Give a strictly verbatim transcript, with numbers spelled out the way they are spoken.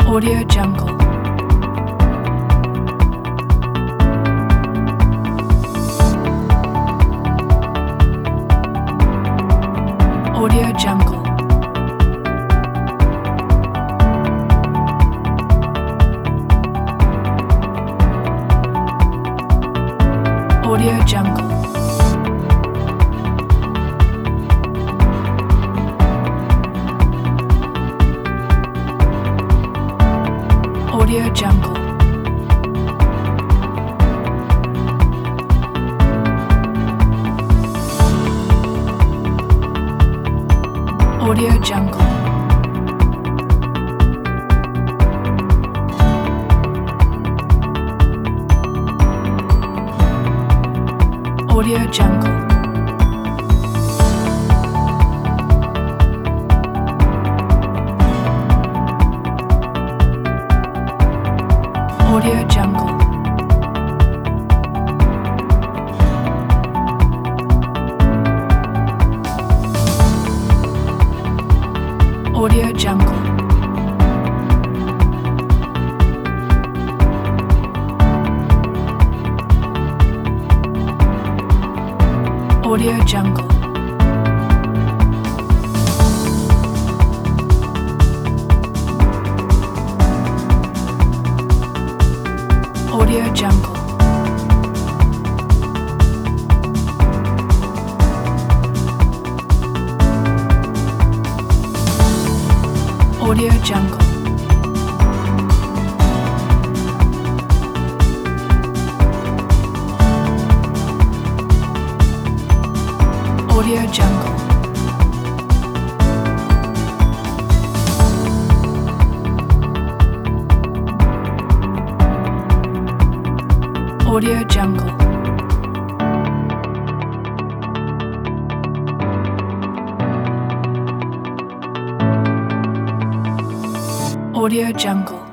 Audio Jungle. Audio Jungle. Audio Jungle. Audio Jungle. Audio Jungle. Audio Jungle. Audio Jungle. Audio Jungle. Audio Jungle. Audio Jungle. Audio Jungle. Audio Jungle. Audio Jungle. Audio Jungle.